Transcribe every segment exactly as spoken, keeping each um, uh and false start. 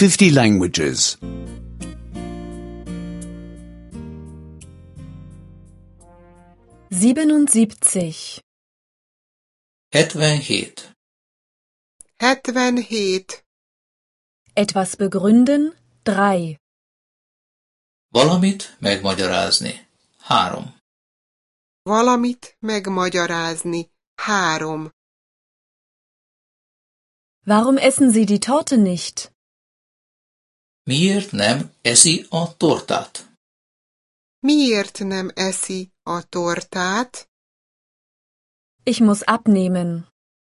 fifty languages. siebenundsiebzig. hetvenhét. hetvenhét. Etwas begründen, drei. Valamit megmagyarázni. Három. Valamit megmagyarázni. Három. Warum essen Sie die Torte nicht? Miért nem eszi a tortát? Miért nem eszi a tortát? Ich muss abnehmen.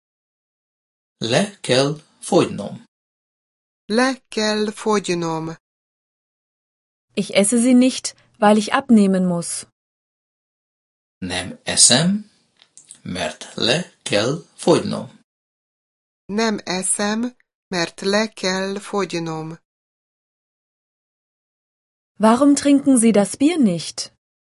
Le kell fogynom. Le kell fogynom. Ich esse sie nicht, weil ich abnehmen muss. Nem eszem, mert le kell fogynom. Nem eszem, mert le kell fogynom. Warum trinken Sie das Bier nicht?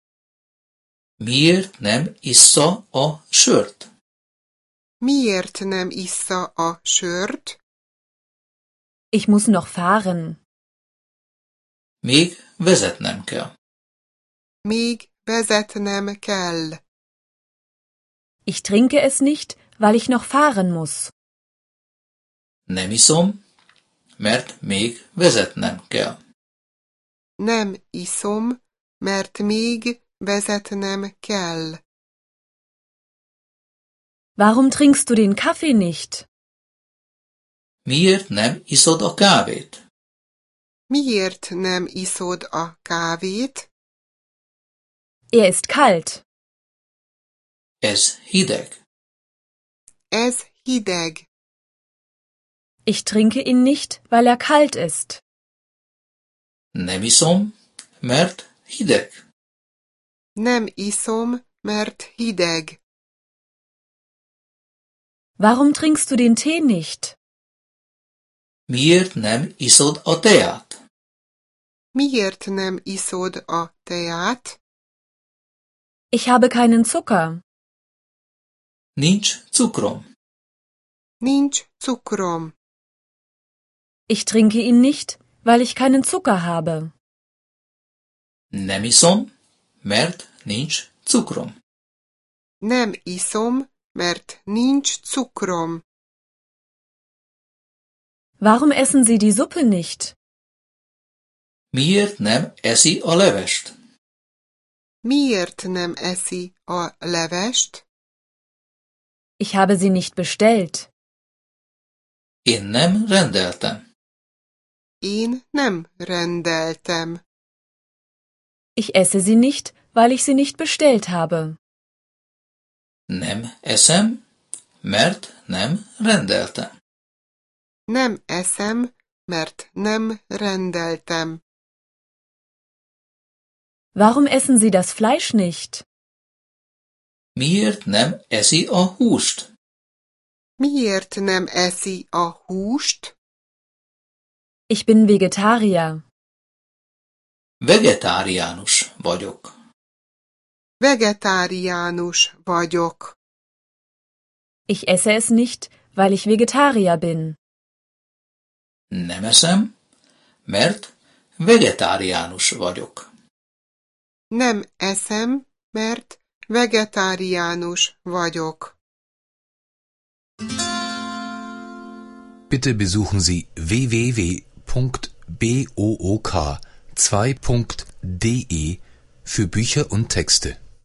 Miért nem issza a sört? Miért nem issza a sört? Ich muss noch fahren. Még vezetnem kell. Még vezetnem kell. Ich trinke es nicht, weil ich noch fahren muss. Nem iszom, mert még vezetnem kell. Nem iszom, mert még vezetnem kell. Warum trinkst du den Kaffee nicht? Miért nem iszod a kávét? Miért nem iszod a kávét? Er ist kalt. Ez hideg. Ez hideg. Ich trinke ihn nicht, weil er kalt ist. Nem iszom, mert hideg. Nem iszom, mert hideg. Warum trinkst du den Tee nicht? Miért nem iszod a teát? Miért nem iszod a teát? Ich habe keinen Zucker. Nincs cukrom. Nincs cukrom. Ich trinke ihn nicht, weil ich keinen Zucker habe. Nem iszom, mert nincs cukrom. Nem iszom, mert nincs cukrom. Warum essen Sie die Suppe nicht? Miért nem eszi a levest? Miért nem eszi a levest? Ich habe sie nicht bestellt. Én nem rendeltem. Én nem rendeltem. Ich esse sie nicht, weil ich sie nicht bestellt habe. Nem eszem, mert nem rendeltem. Nem eszem, mert nem rendeltem. Warum essen Sie das Fleisch nicht? Miért nem eszi a húst? Miért nem eszi a húst? Ich bin Vegetarier. Vegetáriánus vagyok. Vegetáriánus vagyok. Ich esse es nicht, weil ich Vegetarier bin. Nem eszem, mert vegetáriánus vagyok. Nem eszem, mert vegetáriánus vagyok. Bitte besuchen Sie w w w punkt book zwei punkt de für Bücher und Texte.